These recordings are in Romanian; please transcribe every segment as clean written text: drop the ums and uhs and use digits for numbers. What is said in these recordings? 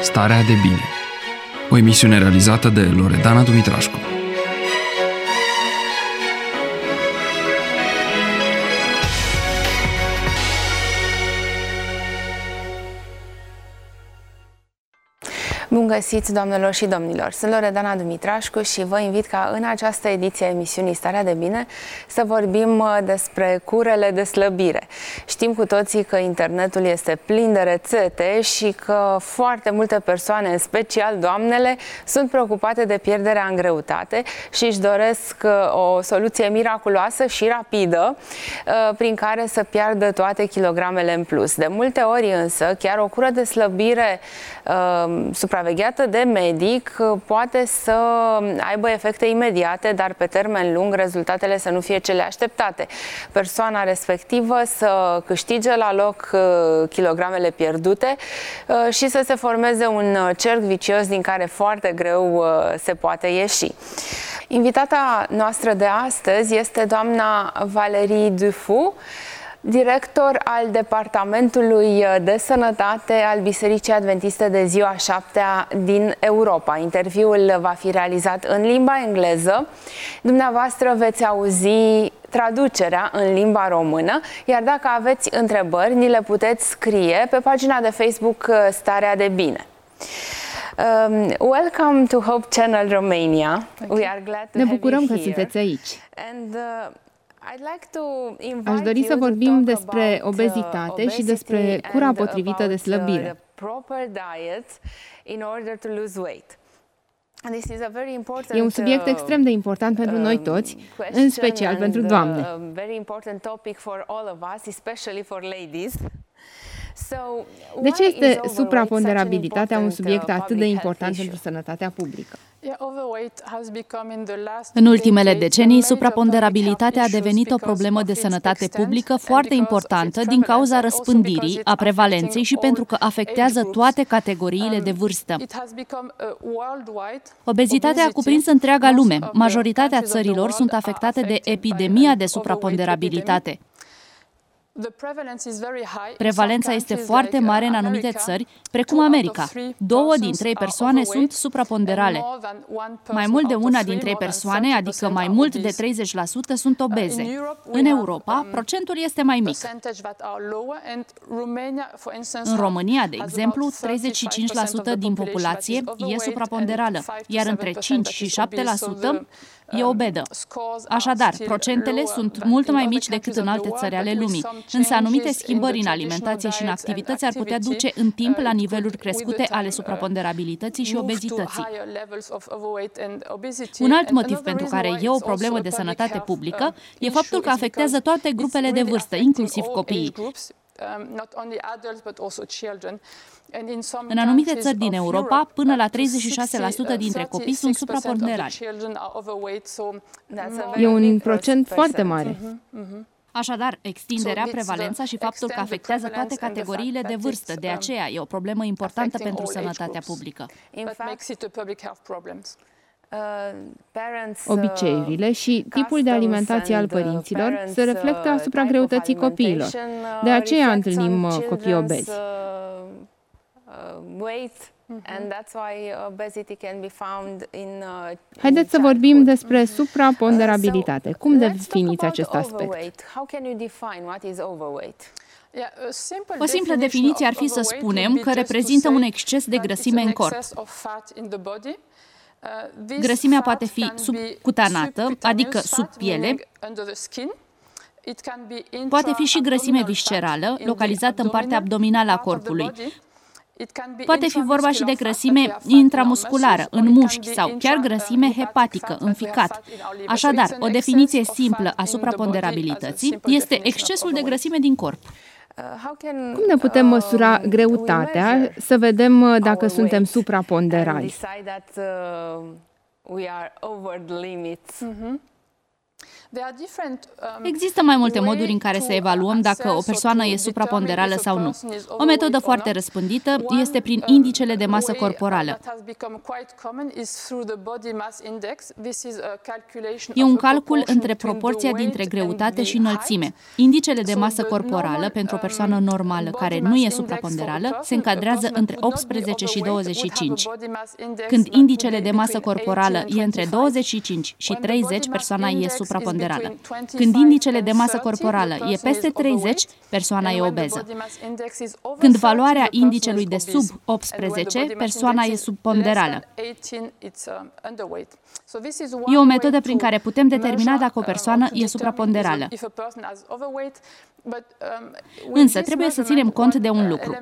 Starea de bine. O emisiune realizată de Loredana Dumitrașcu. Bun găsiți, doamnelor și domnilor! Sunt Loredana Dumitrașcu și vă invit ca în această ediție a emisiunii Starea de Bine să vorbim despre curele de slăbire. Știm cu toții că internetul este plin de rețete și că foarte multe persoane, în special doamnele, sunt preocupate de pierderea în greutate și își doresc o soluție miraculoasă și rapidă prin care să piardă toate kilogramele în plus. De multe ori însă, chiar o cură de slăbire supravegheată de medic poate să aibă efecte imediate, dar pe termen lung rezultatele să nu fie cele așteptate. Persoana respectivă să câștige la loc kilogramele pierdute și să se formeze un cerc vicios din care foarte greu se poate ieși. Invitata noastră de astăzi este doamna Valérie Dufoux, director al Departamentului de Sănătate al Bisericii Adventiste de Ziua 7-a din Europa. Interviul va fi realizat în limba engleză. Dumneavoastră veți auzi traducerea în limba română, iar dacă aveți întrebări, ni le puteți scrie pe pagina de Facebook Starea de Bine. Welcome to Hope Channel Romania. We are glad to Ne bucurăm că have you sunteți aici. And, Aș dori să vorbim despre obezitate și despre cura potrivită de slăbire. E un subiect extrem de important pentru noi toți, în special pentru doamne. De ce este supraponderabilitatea un subiect atât de important pentru sănătatea publică? În ultimele decenii, supraponderabilitatea a devenit o problemă de sănătate publică foarte importantă din cauza răspândirii, a prevalenței și pentru că afectează toate categoriile de vârstă. Obezitatea a cuprins întreaga lume. Majoritatea țărilor sunt afectate de epidemia de supraponderabilitate. Prevalența este foarte mare în anumite țări, precum America. 2 din 3 persoane sunt supraponderale. Mai mult de 1 din 3 persoane, adică mai mult de 30%, sunt obeze. În Europa, procentul este mai mic. În România, de exemplu, 35% din populație e supraponderală, iar între 5 și 7% e obedă. Așadar, procentele sunt mult mai mici decât în alte țări ale lumii, însă anumite schimbări în alimentație și în activități ar putea duce în timp la niveluri crescute ale supraponderabilității și obezității. Un alt motiv pentru care e o problemă de sănătate publică e faptul că afectează toate grupele de vârstă, inclusiv copiii. În anumite țări din Europa, până la 36% dintre copii sunt supraponderali. E un procent foarte mare. Așadar, extinderea, prevalența și faptul că afectează toate categoriile de vârstă, de aceea e o problemă importantă pentru sănătatea publică. Obiceiurile și tipul de alimentație al părinților se reflectă asupra greutății copiilor. De aceea întâlnim copii obezi. Haideți să vorbim despre supraponderabilitate. Cum definiți acest aspect? O simplă definiție ar fi să spunem că reprezintă un exces de grăsime în corp. Grăsimea poate fi subcutanată, adică sub piele, poate fi și grăsime viscerală, localizată în partea abdominală a corpului. Poate fi vorba și de grăsime intramusculară, în mușchi, sau chiar grăsime hepatică, în ficat. Așadar, o definiție simplă a supraponderabilității este excesul de grăsime din corp. Cum ne putem măsura greutatea, să vedem dacă suntem supraponderali? Există mai multe moduri în care să evaluăm dacă o persoană e supraponderală sau nu. O metodă foarte răspândită este prin indicele de masă corporală. E un calcul între proporția dintre greutate și înălțime. Indicele de masă corporală pentru o persoană normală care nu e supraponderală se încadrează între 18 și 25. Când indicele de masă corporală e între 25 și 30, persoana e supraponderală. Când indicele de masă corporală e peste 30, persoana e obeză. Când valoarea indicelui de sub 18, persoana e subponderală. E o metodă prin care putem determina dacă o persoană e supraponderală. Însă trebuie să ținem cont de un lucru.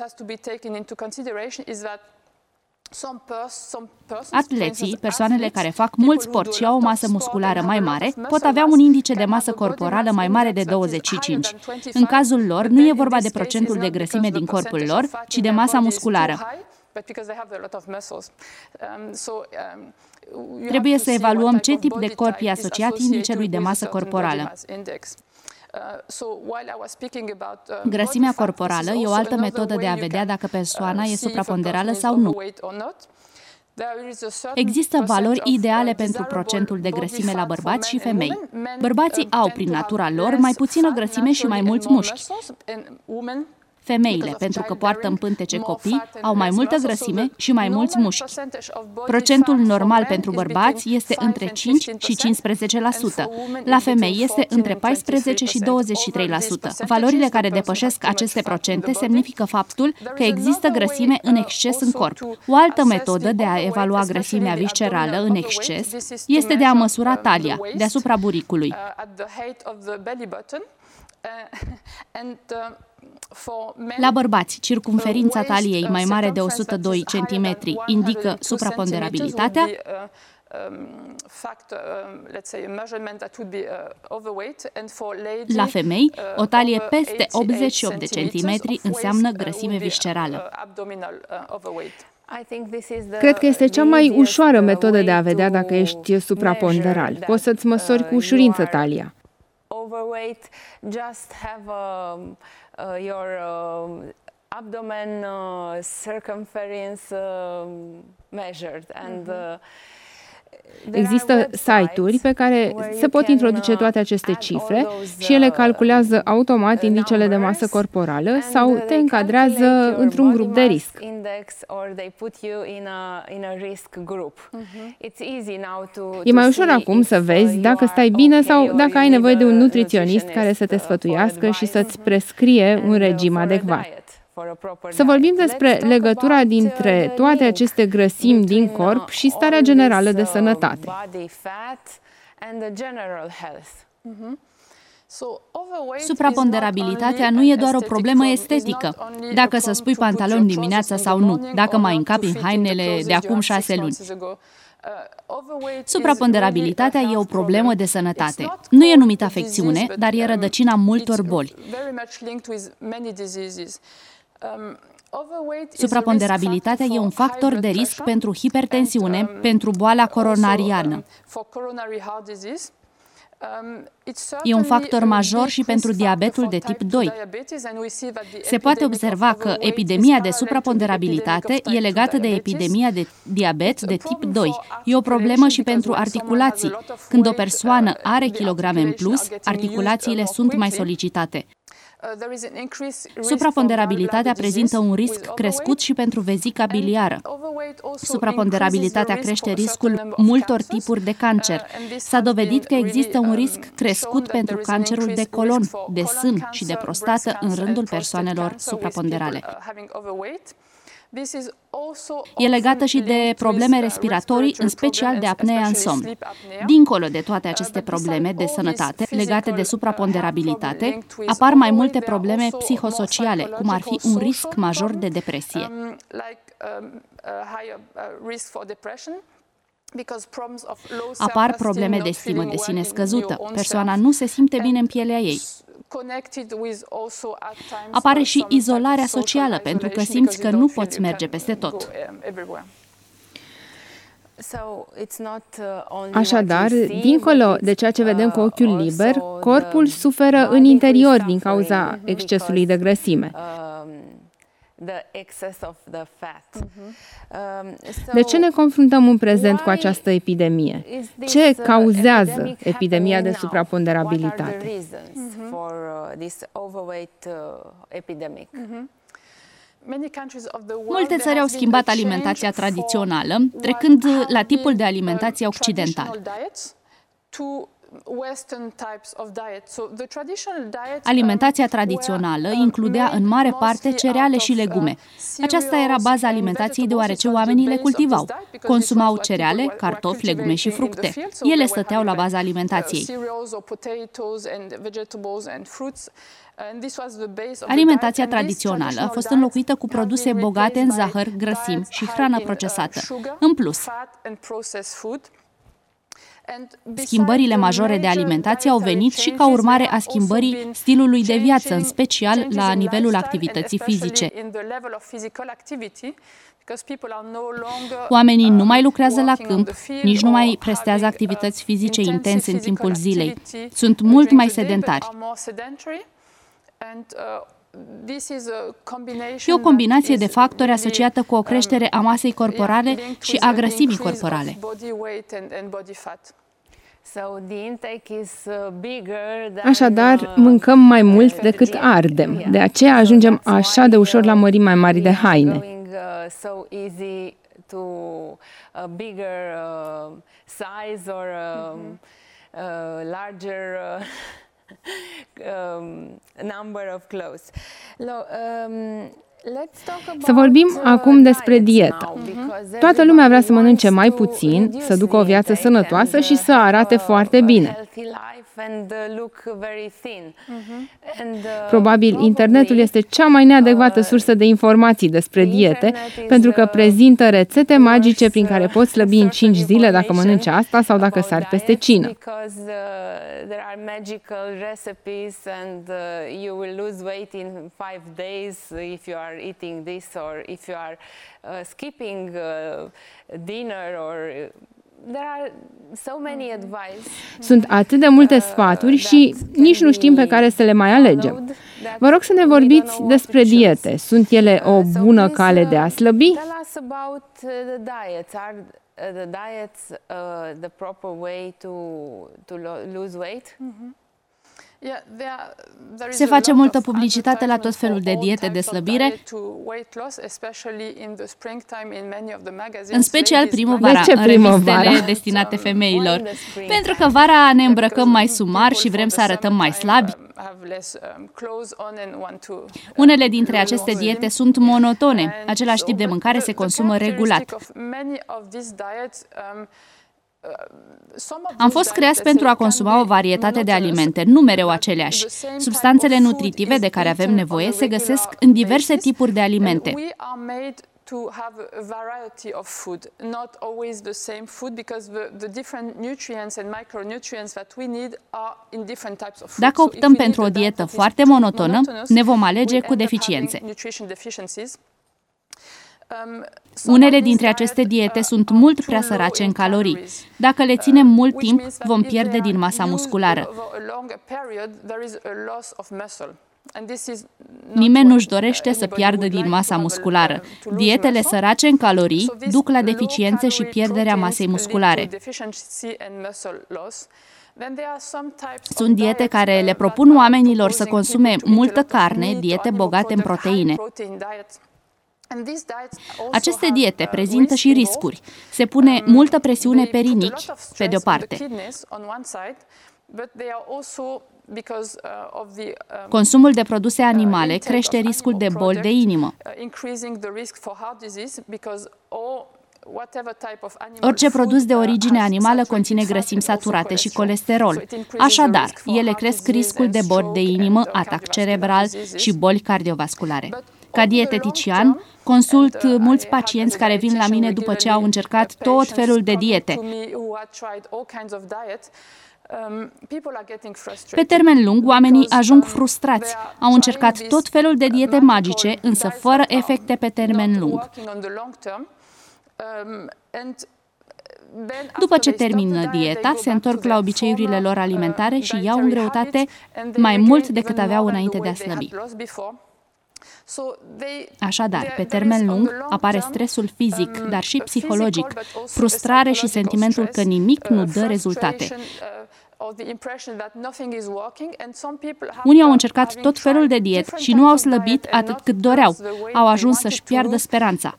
Atleții, persoanele care fac mult sport și au o masă musculară mai mare, pot avea un indice de masă corporală mai mare de 25. În cazul lor, nu e vorba de procentul de grăsime din corpul lor, ci de masa musculară. Trebuie să evaluăm ce tip de corp e asociat indicelui de masă corporală. Grăsimea corporală e o altă metodă de a vedea dacă persoana e supraponderală sau nu. Există valori ideale pentru procentul de grăsime la bărbați și femei. Bărbații au, prin natura lor, mai puțină grăsime și mai mulți mușchi. Femeile, pentru că poartă în pântece copii, au mai multă grăsime și mai mulți mușchi. Procentul normal pentru bărbați este între 5 și 15%. La femei este între 14 și 23%. Valorile care depășesc aceste procente semnifică faptul că există grăsime în exces în corp. O altă metodă de a evalua grăsimea viscerală în exces este de a măsura talia, deasupra buricului. La bărbați, circumferința taliei mai mare de 102 cm indică supraponderabilitatea. La femei, o talie peste 88 de centimetri înseamnă grăsime viscerală. Cred că este cea mai ușoară metodă de a vedea dacă ești supraponderal. Poți să-ți măsori cu ușurință talia. Overweight, just have your abdomen circumference measured and Există site-uri pe care se pot introduce toate aceste cifre și ele calculează automat indicele de masă corporală sau te încadrează într-un grup de risc. E mai ușor acum să vezi dacă stai bine sau dacă ai nevoie de un nutriționist care să te sfătuiască și să-ți prescrie un regim adecvat. Să vorbim despre legătura dintre toate aceste grăsimi din corp și starea generală de sănătate. Supraponderabilitatea nu e doar o problemă estetică, dacă să spui pantaloni dimineața sau nu, dacă mai încapi în hainele de acum 6 luni. Supraponderabilitatea e o problemă de sănătate. Nu e numită afecțiune, dar e rădăcina multor boli. Supraponderabilitatea e un factor de risc pentru hipertensiune, pentru boala coronariană. E un factor major și pentru diabetul de tip 2. Se poate observa că epidemia de supraponderabilitate e legată de epidemia de diabet de tip 2. E o problemă și pentru articulații. Când o persoană are kilograme în plus, articulațiile sunt mai solicitate. Supraponderabilitatea prezintă un risc crescut și pentru vezica biliară. Supraponderabilitatea crește riscul multor tipuri de cancer. S-a dovedit că există un risc crescut pentru cancerul de colon, de sân și de prostată în rândul persoanelor supraponderale. E legată și de probleme respiratorii, în special de apnea în somn. Dincolo de toate aceste probleme de sănătate legate de supraponderabilitate, apar mai multe probleme psihosociale, cum ar fi un risc major de depresie. Apar probleme de stimă de sine scăzută. Persoana nu se simte bine în pielea ei. Apare și izolarea socială, pentru că simți că nu poți merge peste tot. Așadar, dincolo de ceea ce vedem cu ochiul liber, corpul suferă în interior din cauza excesului de grăsime. De ce ne confruntăm în prezent cu această epidemie? Ce cauzează epidemia de supraponderabilitate? Multe țări au schimbat alimentația tradițională, trecând la tipul de alimentație occidental. Alimentația tradițională includea în mare parte cereale și legume. Aceasta era baza alimentației deoarece oamenii le cultivau. Consumau cereale, cartofi, legume și fructe. Ele stăteau la baza alimentației. Alimentația tradițională a fost înlocuită cu produse bogate în zahăr, grăsimi și hrană procesată. În plus, schimbările majore de alimentație au venit și ca urmare a schimbării stilului de viață, în special la nivelul activității fizice. Oamenii nu mai lucrează la câmp, nici nu mai prestează activități fizice intense în timpul zilei. Sunt mult mai sedentari. E o combinație de factori asociată cu o creștere a masei corporale și a grăsimii corporale. Așadar, mâncăm mai mult decât ardem. De aceea ajungem așa de ușor la mărimi mai mari de haine. Să vorbim acum despre dietă. Toată lumea vrea să mănânce mai puțin, să ducă o viață sănătoasă și să arate foarte bine. Probabil internetul este cea mai neadecvată sursă de informații despre diete, pentru că prezintă rețete magice prin care poți slăbi în 5 zile dacă mănânci asta sau dacă sari peste cină. Eating this, or if you are skipping dinner, or there are so many advice. Sunt atât de multe sfaturi și nici nu știm pe care să le mai alegem. Vă rog să ne vorbiți despre diete. Sunt ele o bună cale de a slăbi? Tell us about the diets. Are the diets the proper way to lose weight? Se face multă publicitate la tot felul de diete de slăbire, în special primăvara, în revistele destinate femeilor. Pentru că vara ne îmbrăcăm mai sumar și vrem să arătăm mai slabi. Unele dintre aceste diete sunt monotone. Același tip de mâncare se consumă regulat. Am fost creați pentru a consuma o varietate de alimente, nu mereu aceleași. Substanțele nutritive de care avem nevoie se găsesc în diverse tipuri de alimente. Dacă optăm pentru o dietă foarte monotonă, ne vom alege cu deficiențe. Unele dintre aceste diete sunt mult prea sărace în calorii. Dacă le ținem mult timp, vom pierde din masa musculară. Nimeni nu-și dorește să piardă din masa musculară. Dietele sărace în calorii duc la deficiențe și pierderea masei musculare. Sunt diete care le propun oamenilor să consume multă carne, diete bogate în proteine. Aceste diete prezintă și riscuri. Se pune multă presiune pe rinichi, pe de-o parte. Consumul de produse animale crește riscul de boli de inimă. Orice produs de origine animală conține grăsimi saturate și colesterol. Așadar, ele cresc riscul de boli de inimă, atac cerebral și boli cardiovasculare. Ca dietetician, consult mulți pacienți care vin la mine după ce au încercat tot felul de diete. Pe termen lung, oamenii ajung frustrați. Au încercat tot felul de diete magice, însă fără efecte pe termen lung. După ce termină dieta, se întorc la obiceiurile lor alimentare și iau în greutate mai mult decât aveau înainte de a slăbi. Așadar, pe termen lung, apare stresul fizic, dar și psihologic, frustrare și sentimentul că nimic nu dă rezultate. Unii au încercat tot felul de diete și nu au slăbit atât cât doreau. Au ajuns să-și piardă speranța.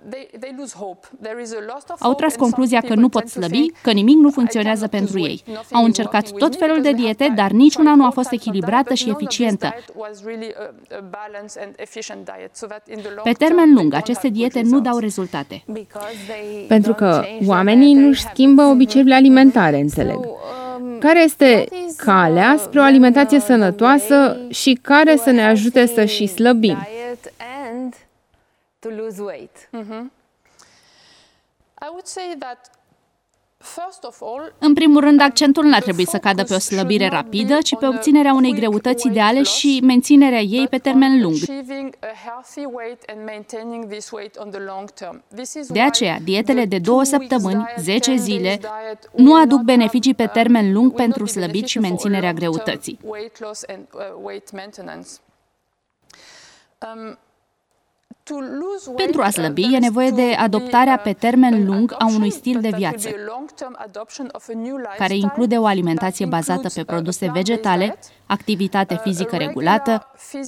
Au tras concluzia că nu pot slăbi, că nimic nu funcționează pentru ei. Au încercat tot felul de diete, dar niciuna nu a fost echilibrată și eficientă. Pe termen lung, aceste diete nu dau rezultate. Pentru că oamenii nu-și schimbă obiceiurile alimentare, înțeleg. Care este calea spre o alimentație sănătoasă și care să ne ajute să și slăbim? În primul rând, accentul n-ar trebui să cadă pe o slăbire rapidă, ci pe obținerea unei greutăți ideale și menținerea ei pe termen lung. De aceea, dietele de 2 săptămâni, 10 zile, nu aduc beneficii pe termen lung pentru slăbit și menținerea greutății. Pentru a slăbi, e nevoie de adoptarea pe termen lung a unui stil de viață, care include o alimentație bazată pe produse vegetale, activitate fizică regulată.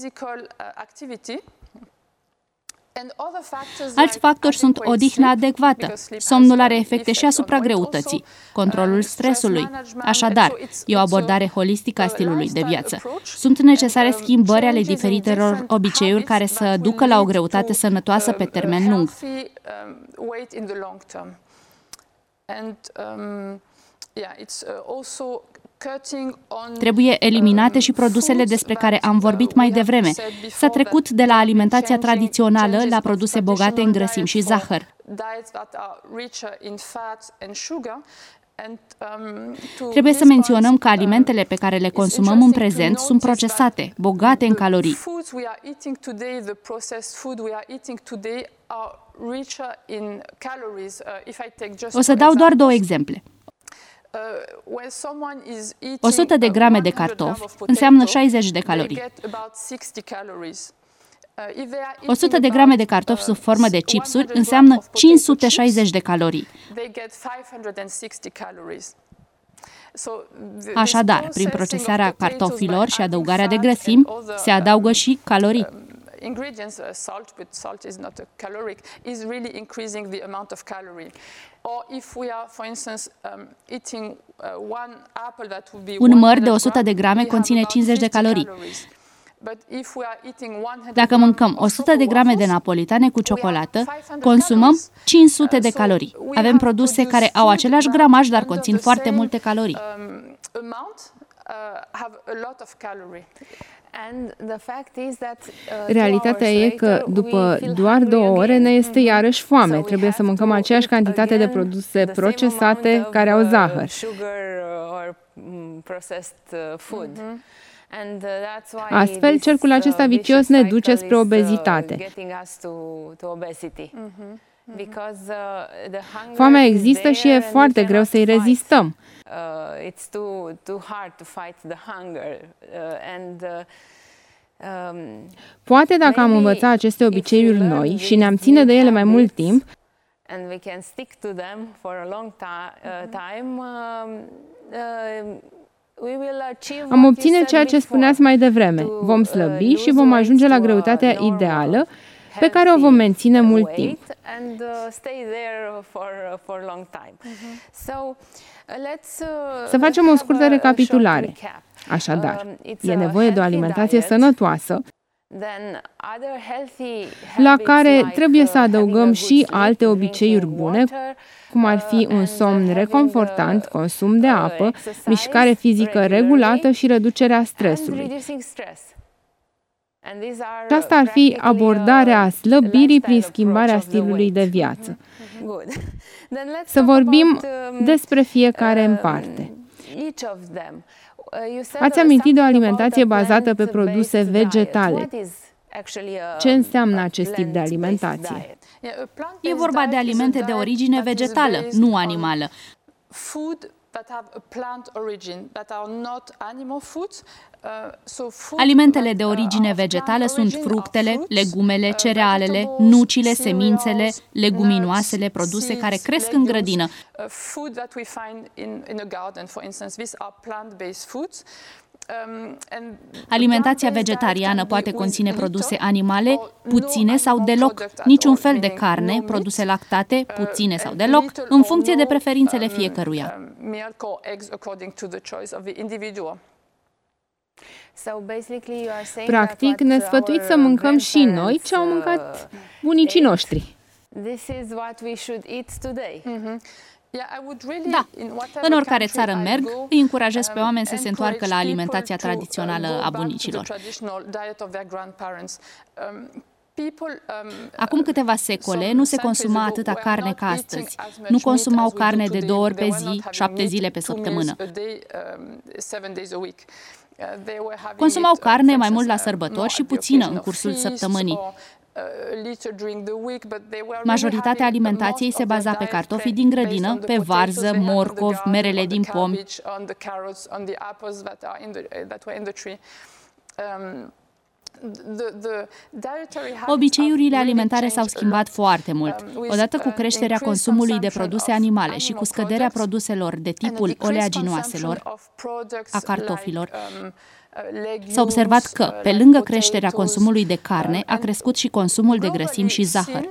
Alți factori sunt odihna adecvată. Somnul are efecte și asupra greutății, controlul stresului. Așadar, e o abordare holistică a stilului de viață. Sunt necesare schimbări ale diferitelor obiceiuri care să ducă la o greutate sănătoasă pe termen lung. Trebuie eliminate și produsele despre care am vorbit mai devreme. S-a trecut de la alimentația tradițională la produse bogate în grăsimi și zahăr. Trebuie să menționăm că alimentele pe care le consumăm în prezent sunt procesate, bogate în calorii. O să dau doar 2 exemple. 100 de grame de cartofi înseamnă 60 de calorii. 100 de grame de cartofi sub formă de chipsuri înseamnă 560 de calorii. Așadar, prin procesarea cartofilor și adăugarea de grăsimi, se adaugă și calorii. Salt is not a caloric, is really increasing the amount of calorie. Or if we are, for instance, eating one apple that would be un măr de 100 de grame conține 50 de calorii. Dacă mâncăm 100 de grame de napolitane cu ciocolată, consumăm 500 de calorii. Avem produse care au același gramaj, dar conțin foarte multe calorii. Realitatea e că după doar 2 ore ne este iarăși foame. Trebuie să mâncăm aceeași cantitate de produse procesate care au zahăr. Astfel, cercul acesta vicios ne duce spre obezitate. Foamea există și e foarte greu să-i rezistăm. Poate dacă am învățat aceste obiceiuri noi și ne-am ține de ele mai mult timp, am obține ceea ce spuneați mai devreme. Vom slăbi și vom ajunge la greutatea ideală pe care o vom menține mult timp. Să facem o scurtă recapitulare. Așadar, e nevoie de o alimentație sănătoasă, la care trebuie să adăugăm și alte obiceiuri bune, cum ar fi un somn reconfortant, consum de apă, mișcare fizică regulată și reducerea stresului. Și asta ar fi abordarea slăbirii prin schimbarea stilului de viață. Să vorbim despre fiecare în parte. Ați amintit de o alimentație bazată pe produse vegetale. Ce înseamnă acest tip de alimentație? E vorba de alimente de origine vegetală, nu animală. Alimentele de origine vegetală sunt fructele, legumele, cerealele, nucile, semințele, leguminoasele, produse care cresc în grădină. Alimentația vegetariană poate conține produse animale, puține sau deloc, niciun fel de carne, produse lactate, puține sau deloc, în funcție de preferințele fiecăruia. Practic, ne sfătuiți să mâncăm și noi ce au mâncat bunicii noștri. Da, în oricare țară merg, îi încurajez pe oameni să se întoarcă la alimentația tradițională a bunicilor. Acum câteva secole nu se consuma atâta carne ca astăzi. Nu consumau carne de 2 ori pe zi, 7 zile pe săptămână. Consumau carne mai mult la sărbători și puțină în cursul săptămânii. Majoritatea alimentației se baza pe cartofii din grădină, pe varză, morcov, merele din pomi. Obiceiurile alimentare s-au schimbat foarte mult. Odată cu creșterea consumului de produse animale și cu scăderea produselor de tipul oleaginoaselor, a cartofilor, s-a observat că, pe lângă creșterea consumului de carne, a crescut și consumul de grăsimi și zahăr.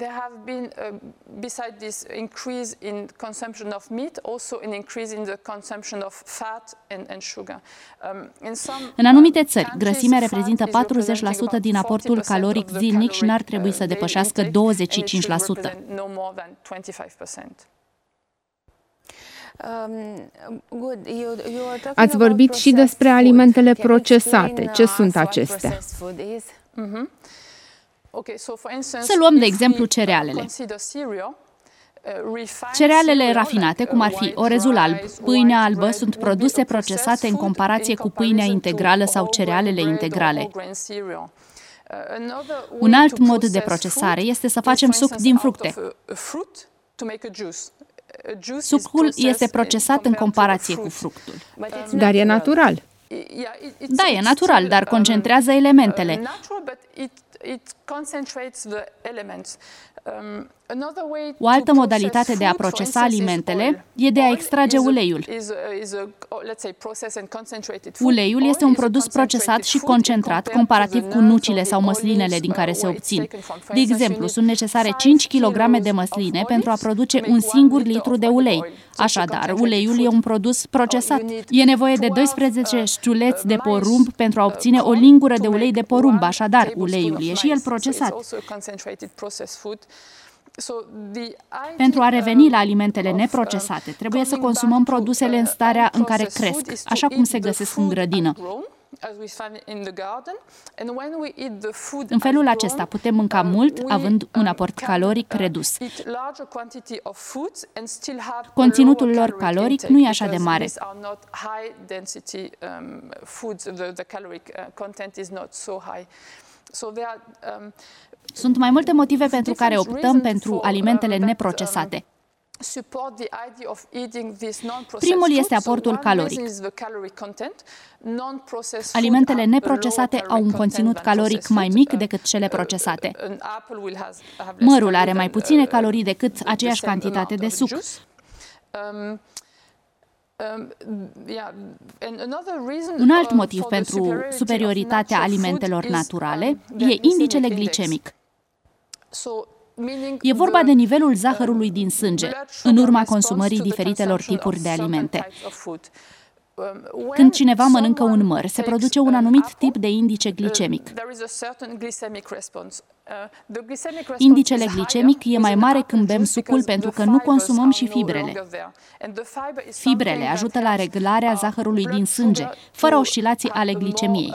În anumite țări, grăsimea reprezintă 40% din aportul caloric zilnic și n-ar trebui să depășească 25%. Ați vorbit și despre alimentele procesate. Ce sunt acestea? Să luăm de exemplu cerealele. Cerealele rafinate, cum ar fi orezul alb, pâinea albă, sunt produse procesate în comparație cu pâinea integrală sau cerealele integrale. Un alt mod de procesare este să facem suc din fructe. Sucul este procesat în comparație cu fructul. Dar e natural. Da, e natural, dar concentrează elementele. O altă modalitate de a procesa alimentele e de a extrage uleiul. Uleiul este un produs procesat și concentrat comparativ cu nucile sau măslinele din care se obțin. De exemplu, sunt necesare 5 kg de măsline pentru a produce un singur litru de ulei. Așadar, uleiul e un produs procesat. E nevoie de 12 știuleți de porumb pentru a obține o lingură de ulei de porumb. Așadar, uleiul e și el procesat. Pentru a reveni la alimentele neprocesate, trebuie să consumăm produsele în starea în care cresc, așa cum se găsesc în grădină. În felul acesta putem mânca mult, având un aport caloric redus. Conținutul lor caloric nu e așa de mare. Sunt mai multe motive pentru care optăm pentru alimentele neprocesate. Primul este aportul caloric. Alimentele neprocesate au un conținut caloric mai mic decât cele procesate. Mărul are mai puține calorii decât aceeași cantitate de suc. Un alt motiv pentru superioritatea alimentelor naturale e indicele glicemic. E vorba de nivelul zahărului din sânge, în urma consumării diferitelor tipuri de alimente. Când cineva mănâncă un măr, se produce un anumit tip de indice glicemic. Indicele glicemic e mai mare când bem sucul pentru că nu consumăm și fibrele. Fibrele ajută la reglarea zahărului din sânge, fără oscilații ale glicemiei.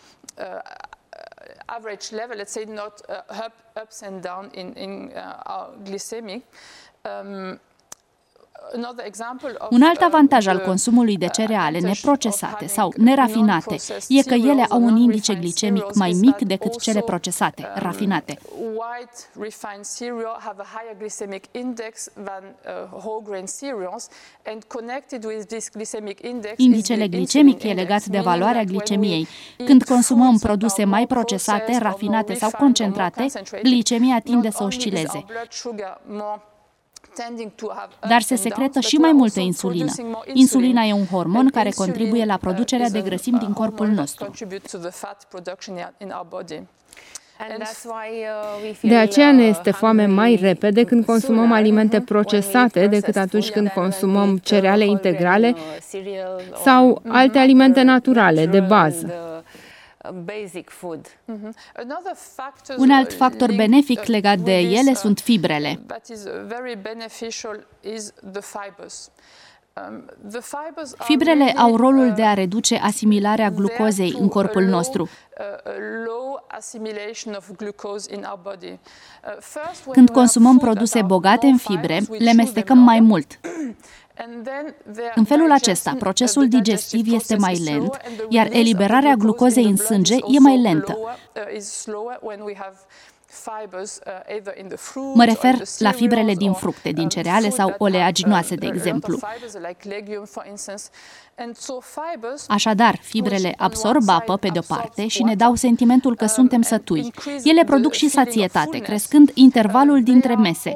Average level, let's say not ups and down in glycemic. Un alt avantaj al consumului de cereale neprocesate sau nerafinate e că ele au un indice glicemic mai mic decât cele procesate, rafinate. Indicele glicemic e legat de valoarea glicemiei. Când consumăm produse mai procesate, rafinate sau concentrate, glicemia tinde să oscileze. Dar se secretă și mai multă insulină. Insulina e un hormon care contribuie la producerea de grăsimi din corpul nostru. De aceea ne este foame mai repede când consumăm alimente procesate decât atunci când consumăm cereale integrale sau alte alimente naturale, de bază. Un alt factor benefic legat de ele sunt fibrele. Fibrele au rolul de a reduce asimilarea glucozei în corpul nostru. Când consumăm produse bogate în fibre, le mestecăm mai mult. În felul acesta, procesul digestiv este mai lent, iar eliberarea glucozei în sânge e mai lentă. Mă refer la fibrele din fructe, din cereale sau oleaginoase, de exemplu. Așadar, fibrele absorb apă pe de-o parte și ne dau sentimentul că suntem sătui. Ele produc și sațietate, crescând intervalul dintre mese.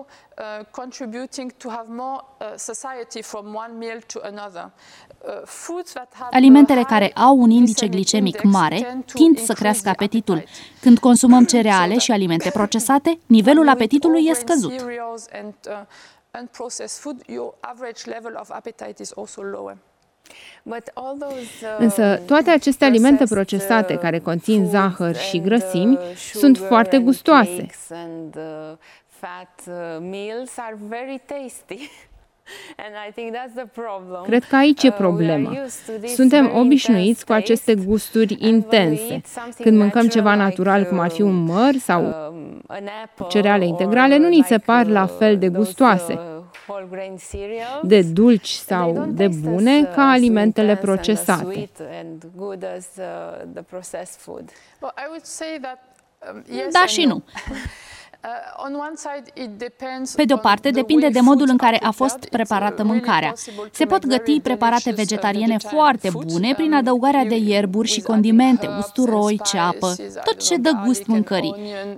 Alimentele care au un indice glicemic mare tind să crească apetitul. Când consumăm cereale și alimente procesate, nivelul apetitului e scăzut. Însă toate aceste alimente procesate care conțin zahăr și grăsimi sunt foarte gustoase. Cred că aici e problema. Suntem obișnuiți cu aceste gusturi intense. Când mâncăm ceva natural, cum ar fi un măr sau cereale integrale, nu ni se par la fel de gustoase, de dulci sau de bune ca alimentele procesate. Da și nu. Pe de o parte, depinde de modul în care a fost preparată mâncarea. Se pot găti preparate vegetariene foarte bune prin adăugarea de ierburi și condimente, usturoi, ceapă, tot ce dă gust mâncării.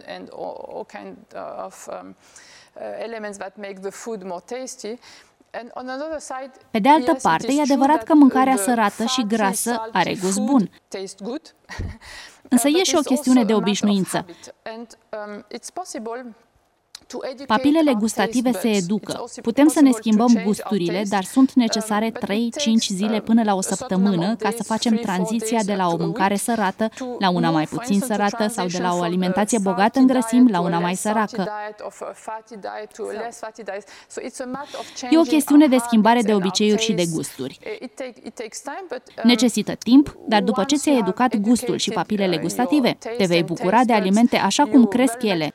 Pe de altă parte, e adevărat că mâncarea sărată și grasă are gust bun. Însă e și o chestiune de obișnuință. Papilele gustative se educă. Putem să ne schimbăm gusturile, dar sunt necesare 3-5 zile până la o săptămână ca să facem tranziția de la o mâncare sărată la una mai puțin sărată sau de la o alimentație bogată în grăsimi la una mai săracă. E o chestiune de schimbare de obiceiuri și de gusturi. Necesită timp, dar după ce ți-ai educat gustul și papilele gustative, te vei bucura de alimente așa cum cresc ele.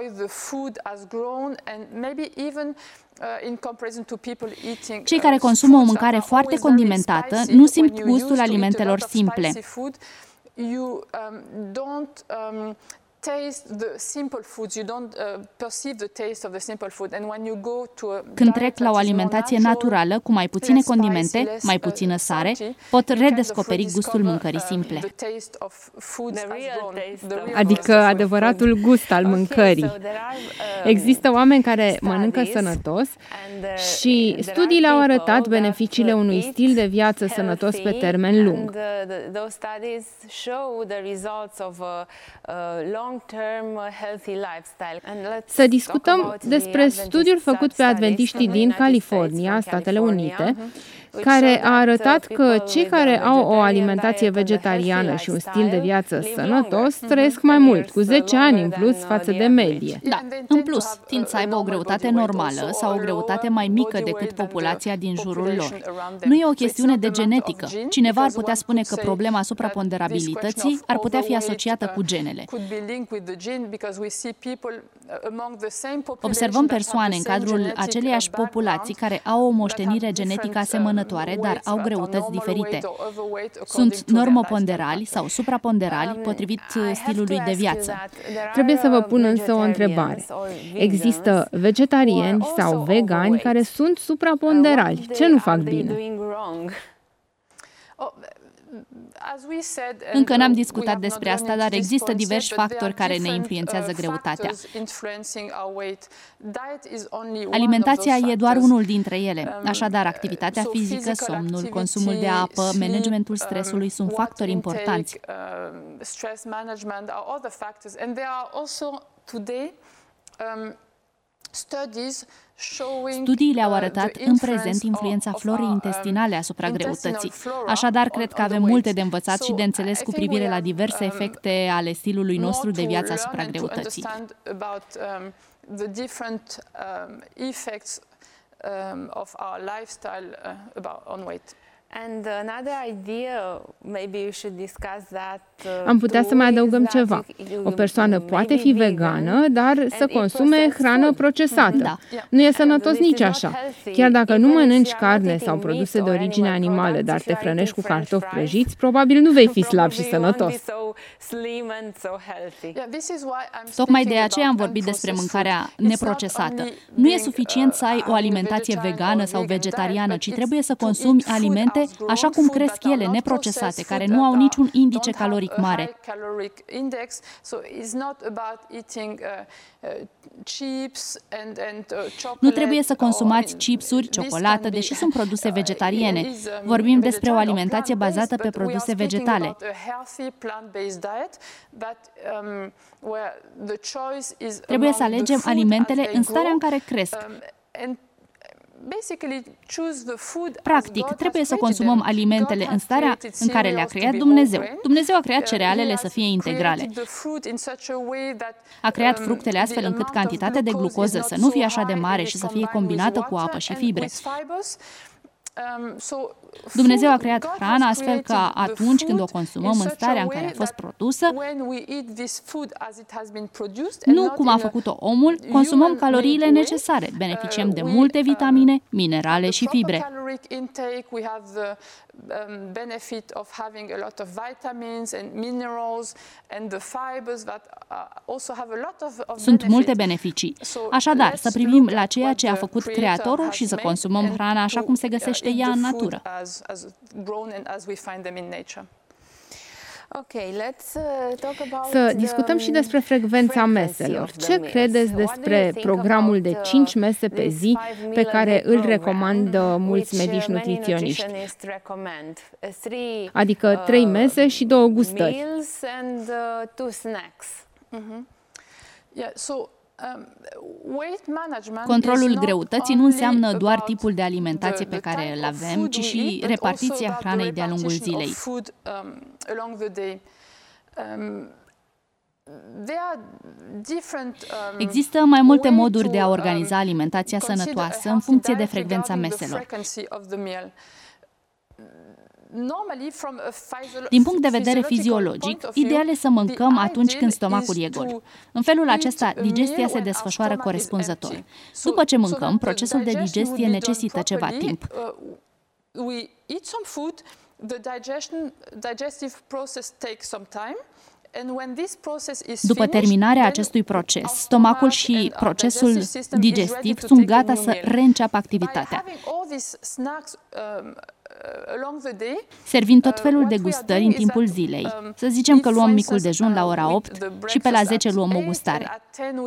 Cei care consumă o mâncare foarte condimentată nu simt gustul alimentelor simple. Când trec la o alimentație naturală, cu mai puține condimente, mai puțină sare, pot redescoperi gustul mâncării simple. Adică adevăratul gust al mâncării. Există oameni care mănâncă sănătos și studiile au arătat beneficiile unui stil de viață sănătos pe termen lung. Să discutăm despre studiul făcut pe adventiștii din California, Statele Unite, care a arătat că cei care au o alimentație vegetariană și un stil de viață sănătos trăiesc mai mult, cu 10 ani în plus față de medie. Da, în plus, tind să aibă o greutate normală sau o greutate mai mică decât populația din jurul lor. Nu e o chestiune de genetică. Cineva ar putea spune că problema supraponderabilității ar putea fi asociată cu genele. Observăm persoane în cadrul aceleiași populații care au o moștenire genetică asemănătoare, dar au greutăți diferite. Sunt normoponderali sau supraponderali potrivit stilului de viață. Trebuie să vă pun însă o întrebare. Există vegetariani sau vegani care sunt supraponderali. Ce nu fac bine? Încă n-am discutat despre asta, dar există diversi factori care ne influențează greutatea. Alimentația e doar unul dintre ele. Așadar, activitatea fizică, somnul, consumul de apă, managementul stresului sunt factori importanți. Studiile au arătat în prezent influența florei intestinale asupra greutății. Așadar, cred că avem multe de învățat și de înțeles cu privire la diverse efecte ale stilului nostru de viață asupra greutății. Am putea să mai adăugăm ceva. O persoană poate fi vegană, dar să consume hrană procesată. Da. Nu e sănătos nici așa. Chiar dacă nu mănânci carne sau produse de origine animală, dar te hrănești cu cartofi prăjiți, probabil nu vei fi slab și sănătos. Tocmai de aceea am vorbit despre mâncarea neprocesată. Nu e suficient să ai o alimentație vegană sau vegetariană, ci trebuie să consumi alimente așa cum cresc ele, neprocesate, care nu au niciun indice caloric mare. Nu trebuie să consumați chipsuri, ciocolată, deși sunt produse vegetariane. Vorbim despre o alimentație bazată pe produse vegetale. Trebuie să alegem alimentele în starea în care cresc. Practic, trebuie să consumăm alimentele în starea în care le-a creat Dumnezeu. Dumnezeu a creat cerealele să fie integrale. A creat fructele astfel încât cantitatea de glucoză să nu fie așa de mare și să fie combinată cu apă și fibre. Dumnezeu a creat hrana astfel că atunci când o consumăm în starea în care a fost produsă, nu cum a făcut-o omul, consumăm caloriile necesare, beneficiem de multe vitamine, minerale și fibre. Sunt multe beneficii. Așadar, să privim la ceea ce a făcut Creatorul și să consumăm hrana așa cum se găsește ea în natură. Să discutăm și despre frecvența meselor. Ce credeți despre programul de 5 mese pe zi pe care îl recomandă mulți medici nutriționiști? Adică 3 mese și 2 gustări. Controlul greutății nu înseamnă doar tipul de alimentație pe care îl avem, ci și repartiția hranei de-a lungul zilei. Există mai multe moduri de a organiza alimentația sănătoasă în funcție de frecvența meselor. Din punct de vedere fiziologic, ideal e să mâncăm atunci când stomacul e gol. În felul acesta, digestia se desfășoară corespunzător. După ce mâncăm, procesul de digestie necesită ceva timp. După terminarea acestui proces, stomacul și procesul digestiv sunt gata să reînceapă activitatea. Servind tot felul de gustări în timpul zilei. Să zicem că luăm micul dejun la ora 8 și pe la 10 luăm o gustare.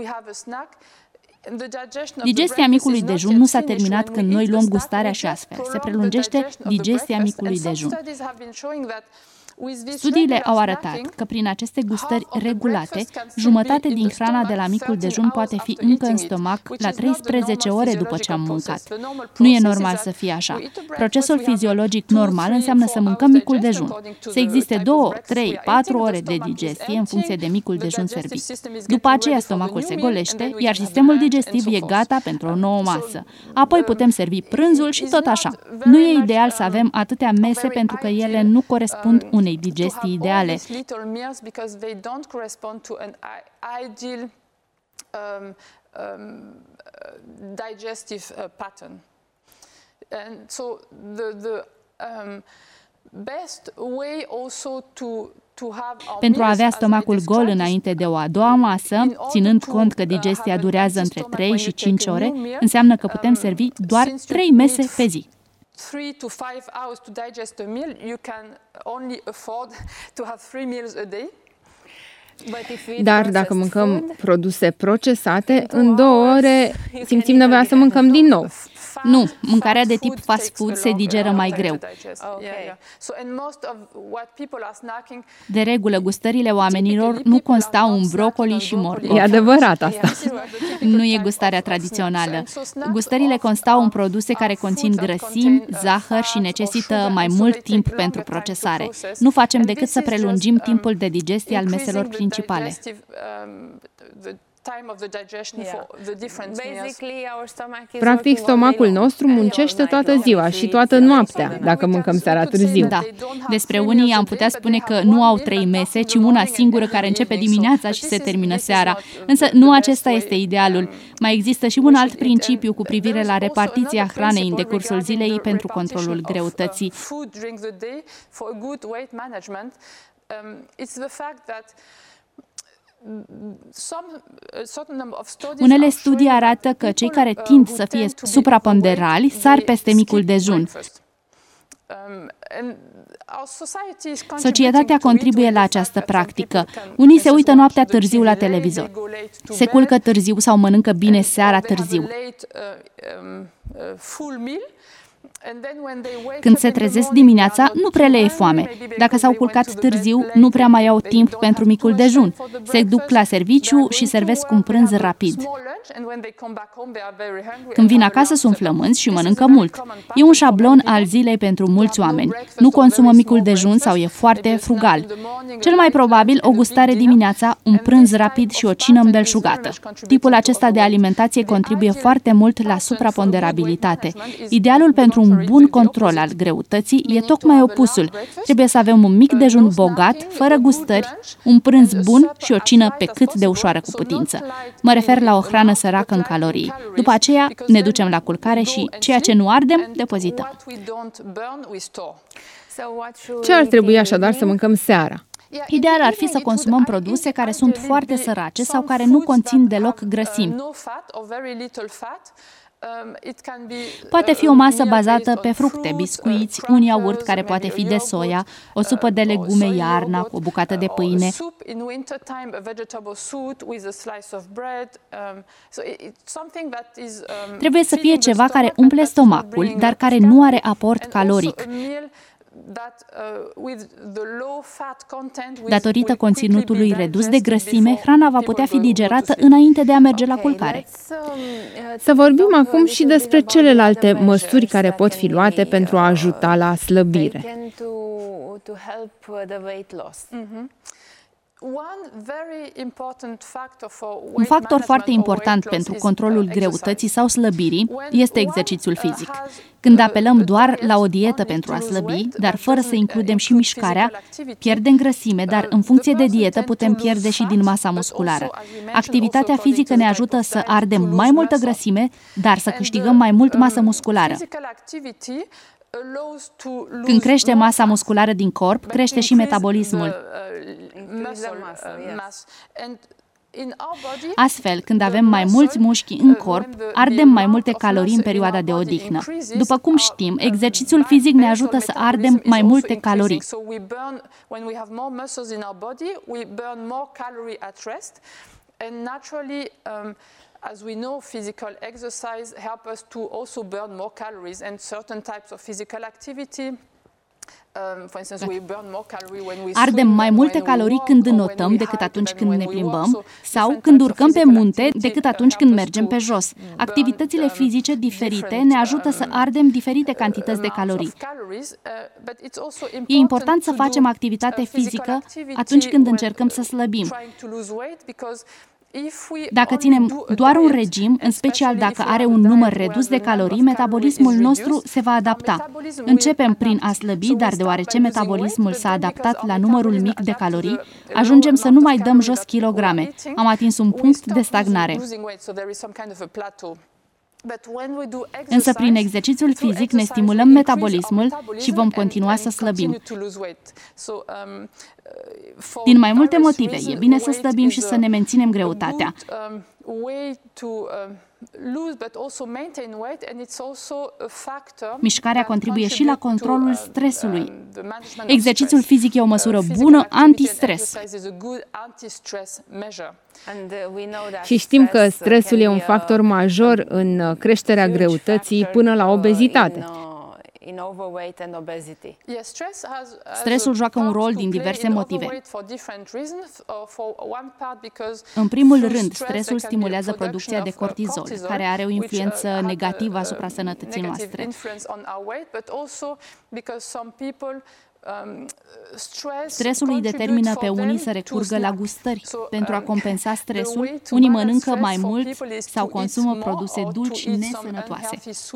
Digestia micului dejun nu s-a terminat când noi luăm gustarea și astfel. Se prelungește digestia micului dejun. Studiile au arătat că prin aceste gustări regulate, jumătate din hrana de la micul dejun poate fi încă în stomac la 13 ore după ce am mâncat. Nu e normal să fie așa. Procesul fiziologic normal înseamnă să mâncăm micul dejun. Să existe 2, 3, 4 ore de digestie în funcție de micul dejun servit. După aceea stomacul se golește, iar sistemul digestiv e gata pentru o nouă masă. Apoi putem servi prânzul și tot așa. Nu e ideal să avem atâtea mese pentru că ele nu corespund unei digestii ideale. digestive pattern. And so the best way also to have pentru a avea stomacul gol înainte de o a doua masă, ținând cont că digestia durează între 3 și 5 ore, înseamnă că putem servi doar 3 mese pe zi. 3 to 5 hours to digest a meal, you can only afford to have 3 meals a day. Dar dacă mâncăm produse procesate, în 2 ore simțim nevoia să mâncăm din nou. Nu, mâncarea de tip fast food se digeră mai greu. De regulă, gustările oamenilor nu constau în brocoli și morcovi. E adevărat asta. Nu e gustarea tradițională. Gustările constau în produse care conțin grăsimi, zahăr și necesită mai mult timp pentru procesare. Nu facem decât să prelungim timpul de digestie al meselor principale. Practic, stomacul nostru muncește toată ziua și toată noaptea dacă mâncăm seara târziu. Da. Despre unii am putea spune că nu au 3 mese, ci una singură care începe dimineața și se termină seara. Însă nu acesta este idealul. Mai există și un alt principiu cu privire la repartiția hranei în decursul zilei pentru controlul greutății. Unele studii arată că cei care tind să fie supraponderali sar peste micul dejun. Societatea contribuie la această practică. Unii se uită noaptea târziu la televizor, se culcă târziu sau mănâncă bine seara târziu. Când se trezesc dimineața, nu prea le e foame. Dacă s-au culcat târziu, nu prea mai au timp pentru micul dejun. Se duc la serviciu și servesc un prânz rapid. Când vin acasă, sunt flămânzi și mănâncă mult. E un șablon al zilei pentru mulți oameni. Nu consumă micul dejun sau e foarte frugal. Cel mai probabil, o gustare dimineața, un prânz rapid și o cină îmbelșugată. Tipul acesta de alimentație contribuie foarte mult la supraponderabilitate. Idealul pentru un bun control al greutății e tocmai opusul. Trebuie să avem un mic dejun bogat, fără gustări, un prânz bun și o cină pe cât de ușoară cu putință. Mă refer la o hrană săracă în calorii. După aceea ne ducem la culcare și ceea ce nu ardem, depozităm. Ce ar trebui așadar să mâncăm seara? Ideal ar fi să consumăm produse care sunt foarte sărace sau care nu conțin deloc grăsimi. Poate fi o masă bazată pe fructe, biscuiți, un iaurt care poate fi de soia, o supă de legume iarna cu o bucată de pâine. Trebuie să fie ceva care umple stomacul, dar care nu are aport caloric. Datorită conținutului redus de grăsime, hrana va putea fi digerată înainte de a merge la culcare. Să vorbim acum și despre celelalte măsuri care pot fi luate pentru a ajuta la slăbire. Un factor foarte important pentru controlul greutății sau slăbirii este exercițiul fizic. Când apelăm doar la o dietă pentru a slăbi, dar fără să includem și mișcarea, pierdem grăsime, dar în funcție de dietă putem pierde și din masa musculară. Activitatea fizică ne ajută să ardem mai multă grăsime, dar să câștigăm mai mult masă musculară. Când crește masa musculară din corp, crește și metabolismul. Astfel, când avem mai mulți mușchi în corp, ardem mai multe calorii în perioada de odihnă. După cum știm, exercițiul fizic ne ajută să ardem mai multe calorii. As we know, physical exercise help us to also burn more calories, and certain types of physical activity. Ardem mai multe calorii când înotăm decât atunci când ne plimbăm sau când urcăm pe munte decât atunci când mergem pe jos. Activitățile fizice diferite ne ajută să ardem diferite cantități de calorii. E important să facem activitate fizică atunci când încercăm să slăbim. Dacă ținem doar un regim, în special dacă are un număr redus de calorii, metabolismul nostru se va adapta. Începem prin a slăbi, dar deoarece metabolismul s-a adaptat la numărul mic de calorii, ajungem să nu mai dăm jos kilograme. Am atins un punct de stagnare. Însă prin exercițiul fizic ne stimulăm metabolismul și vom continua să slăbim. Din mai multe motive, e bine să slăbim și să ne menținem greutatea. Mișcarea contribuie și la controlul stresului. Exercițiul fizic e o măsură bună antistres. Și știm că stresul e un factor major în creșterea greutății până la obezitate. Stresul joacă un rol din diverse motive. În primul rând, stresul stimulează producția de cortizol, care are o influență negativă asupra sănătății noastre. Stresul îi determină pe unii să recurgă la gustări. Pentru a compensa stresul, unii mănâncă mai mult sau consumă produse dulci nesănătoase.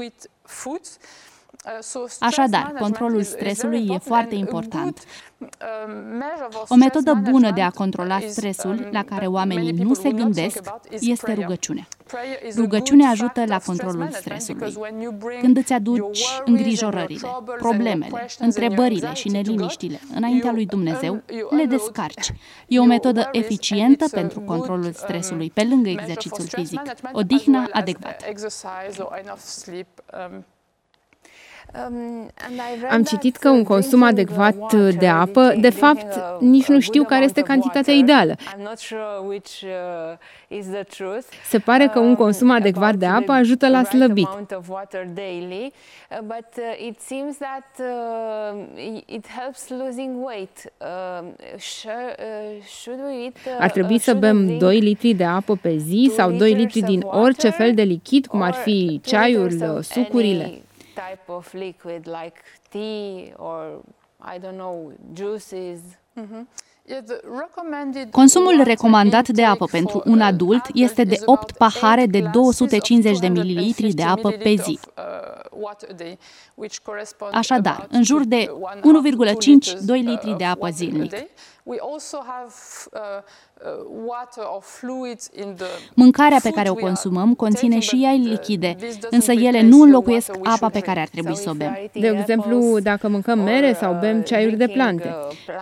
Așadar, controlul stresului e foarte important. O metodă bună de a controla stresul, la care oamenii nu se gândesc, este rugăciunea. Rugăciunea ajută la controlul stresului. Când îți aduci îngrijorările, problemele, întrebările și neliniștile înaintea lui Dumnezeu, le descarci. E o metodă eficientă pentru controlul stresului, pe lângă exercițiul fizic. Odihna adecvată. Am citit că un consum adecvat de apă, de fapt, nici nu știu care este cantitatea ideală. Se pare că un consum adecvat de apă ajută la slăbit. Ar trebui să bem 2 litri de apă pe zi sau 2 litri din orice fel de lichid, cum ar fi ceaiul, sucurile. Type of liquid like tea or I don't know, juices. Consumul recomandat de apă pentru un adult este de 8 pahare de 250 de mililitri de apă pe zi. Așadar, în jur de 1,5-2 litri de apă zilnic. Mâncarea pe care o consumăm conține și ea lichide, însă ele nu înlocuiesc apa pe care ar trebui să o bem. De exemplu, dacă mâncăm mere sau bem ceaiuri de plante.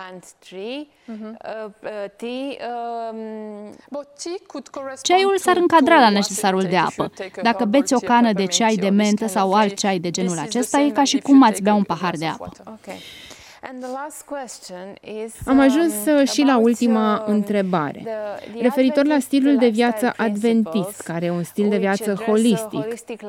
Ceaiul s-ar încadra la necesarul de apă. Dacă beți o cană de ceai de mentă sau alt ceai de genul acesta, e ca și cum ați bea un pahar de apă. Am ajuns și la ultima întrebare, referitor la stilul de viață adventist, care e un stil de viață holistic.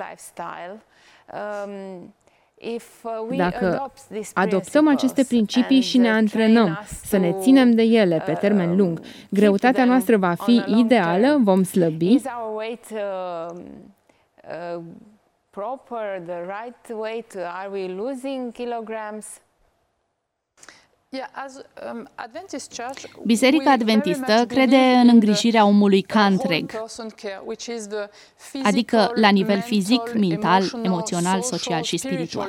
Dacă adoptăm aceste principii și ne antrenăm să ne ținem de ele pe termen lung, greutatea noastră va fi ideală, vom slăbi. Biserica Adventistă crede în îngrijirea omului ca întreg, adică la nivel fizic, mental, emoțional, social și spiritual.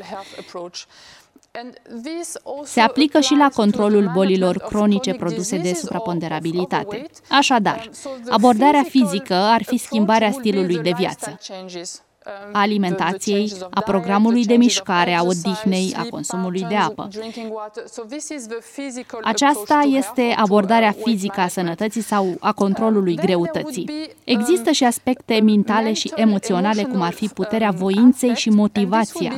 Se aplică și la controlul bolilor cronice produse de supraponderabilitate. Așadar, abordarea fizică ar fi schimbarea stilului de viață, a alimentației, a programului de mișcare, a odihnei, a consumului de apă. Aceasta este abordarea fizică a sănătății sau a controlului greutății. Există și aspecte mentale și emoționale, cum ar fi puterea voinței și motivația.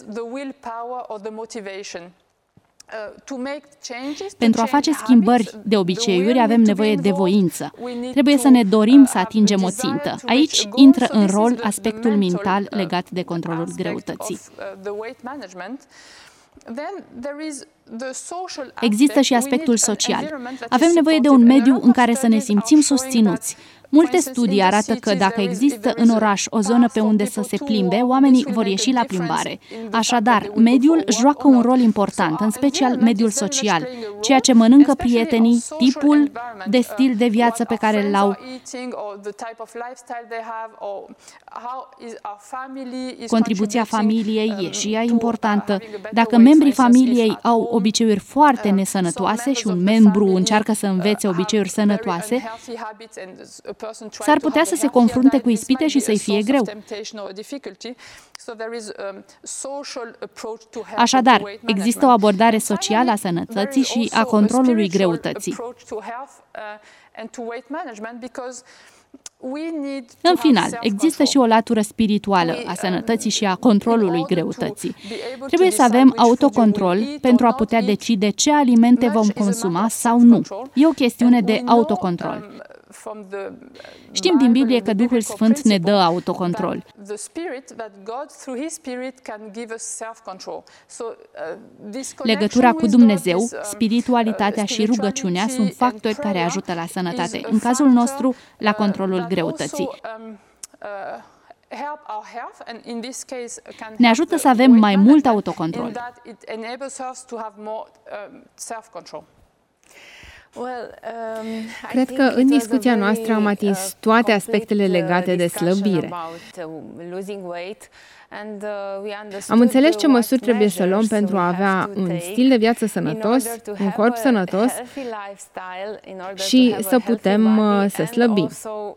Pentru a face schimbări de obiceiuri avem nevoie de voință. Trebuie să ne dorim să atingem o țintă. Aici intră în rol aspectul mental legat de controlul greutății. Există și aspectul social. Avem nevoie de un mediu în care să ne simțim susținuți. Multe studii arată că dacă există în oraș o zonă pe unde să se plimbe, oamenii vor ieși la plimbare. Așadar, mediul joacă un rol important, în special mediul social, ceea ce mănâncă prietenii, tipul de stil de viață pe care îl au. Contribuția familiei e și ea importantă. Dacă membrii familiei au obiceiuri foarte nesănătoase și un membru încearcă să învețe obiceiuri sănătoase, s-ar putea să se confrunte cu ispite și să-i fie greu. Așadar, există o abordare socială a sănătății și a controlului greutății. În final, există și o latură spirituală a sănătății și a controlului greutății. Trebuie să avem autocontrol pentru a putea decide ce alimente vom consuma sau nu. E o chestiune de autocontrol. Știm din Biblie că Duhul Sfânt ne dă autocontrol. Legătura cu Dumnezeu, spiritualitatea și rugăciunea sunt factori care ajută la sănătate. În cazul nostru, la controlul greutății. Ne ajută să avem mai mult autocontrol. Cred că în discuția noastră am atins toate aspectele legate de slăbire. Am înțeles ce măsuri trebuie să luăm pentru a avea un stil de viață sănătos, un corp sănătos și să putem să slăbim.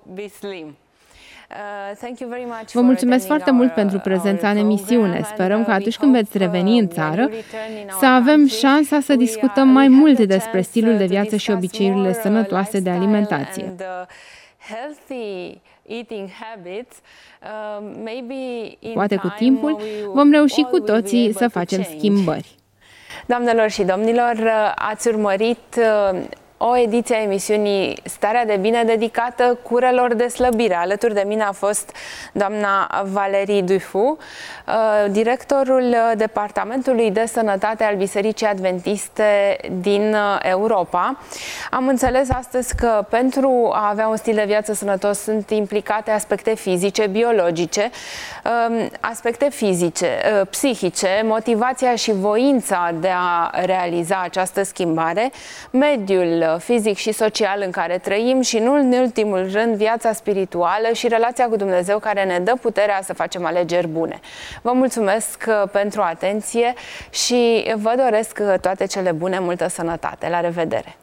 Vă mulțumesc foarte mult pentru prezența în emisiune. Sperăm că atunci când veți reveni în țară, să avem șansa să discutăm mai mult despre stilul de viață și obiceiurile sănătoase de alimentație. Poate cu timpul vom reuși cu toții să facem schimbări. Doamnelor și domnilor, ați urmărit o ediție a emisiunii Starea de Bine dedicată curelor de slăbire. Alături de mine a fost doamna Valerie Dufoux, directorul Departamentului de Sănătate al Bisericii Adventiste din Europa. Am înțeles astăzi că pentru a avea un stil de viață sănătos sunt implicate aspecte fizice, biologice, aspecte fizice, psihice, motivația și voința de a realiza această schimbare, mediul fizic și social în care trăim și, nu în ultimul rând, viața spirituală și relația cu Dumnezeu care ne dă puterea să facem alegeri bune. Vă mulțumesc pentru atenție și vă doresc toate cele bune, multă sănătate. La revedere!